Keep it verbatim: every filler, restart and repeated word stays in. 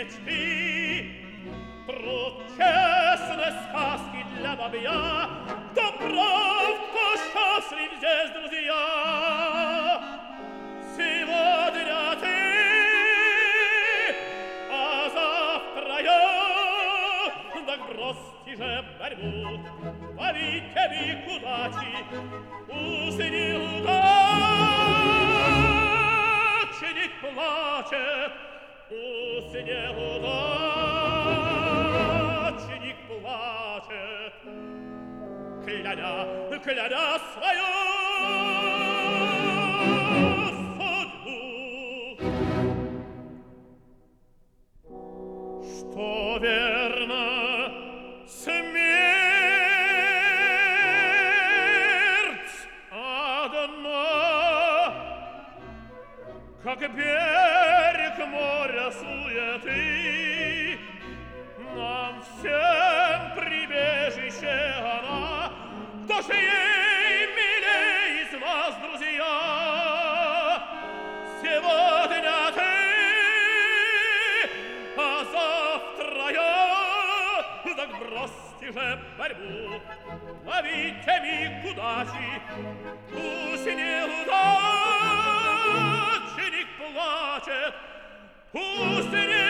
мечты. Труд честной сказки для бабья, кто прав, кто счастлив здесь, друзья. Сегодня ты, а завтра я, так бросьте же борьбу, ловите миг удачи, усни удачник плачет, усни удачник плачет, кляня, кляня свою судьбу. Что верно, смерть одна, как берег моря суеты, нам всем прибежище она. Кто же ей милей из вас, друзья? Сегодня ты, а завтра я, так бросьте же борьбу, ловите миг удачи, пусть не удачник плачет, пусть не